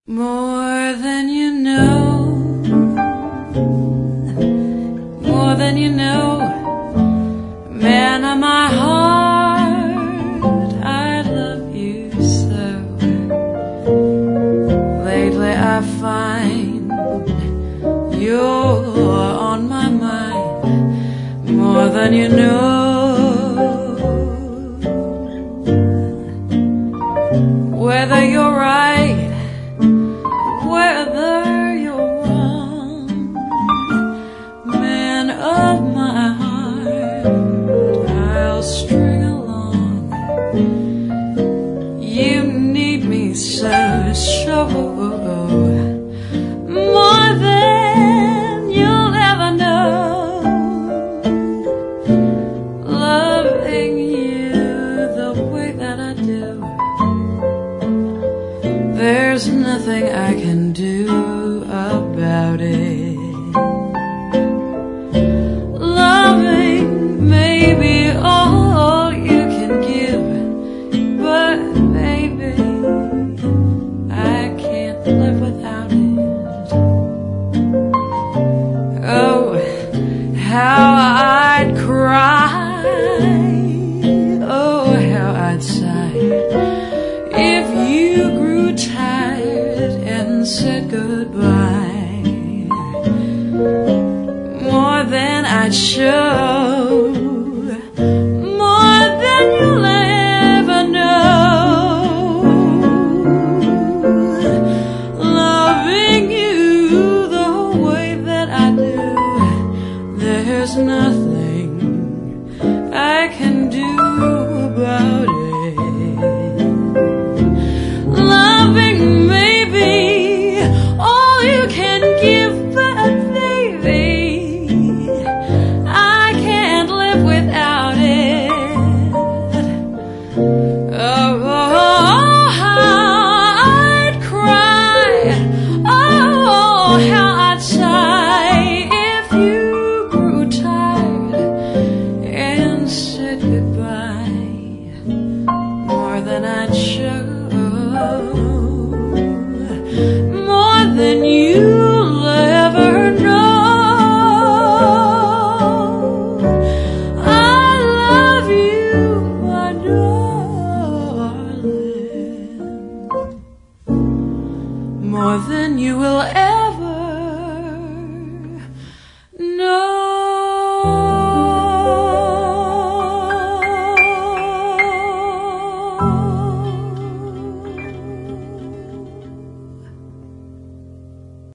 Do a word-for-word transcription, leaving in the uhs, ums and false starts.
More than you know, more than you know, man of my heart, I love you so. Lately I find you're on my mind, more than you know. Whether you're right, whether you're wrong, man of my heart, I'll string along. You need me so, so, more than you'll ever know. Loving you the way that I do, there's nothing I can do about it. Loving may be all you can give, but baby, I can't live without it. Oh, how I'd cry, oh, how I'd sigh if you grew tired and said goodbye. More than I'd show, more than you'll ever know. Loving you the way that I do, there's nothing I can do about it. Loving may be all you can give, but baby, I can't live without it. Oh, how I'd cry, oh, how I'd sigh if you grew tired and said goodbye. More than I'd show, more than you'll ever know. I love you, my darling, more than you will ever